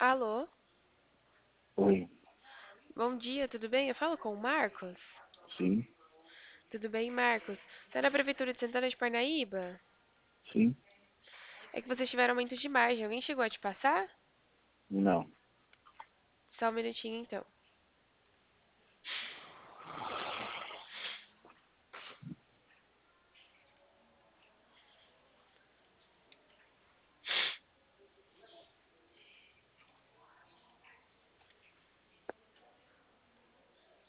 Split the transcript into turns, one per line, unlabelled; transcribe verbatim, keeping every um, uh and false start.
Alô,
Oi,
bom dia, tudo bem? Eu falo com o Marcos?
sim,
Tudo bem, Marcos? Você é da Prefeitura de Santana de Parnaíba?
sim,
É que vocês tiveram aumento de margem. Alguém chegou a te passar?
não.
Só um minutinho, então.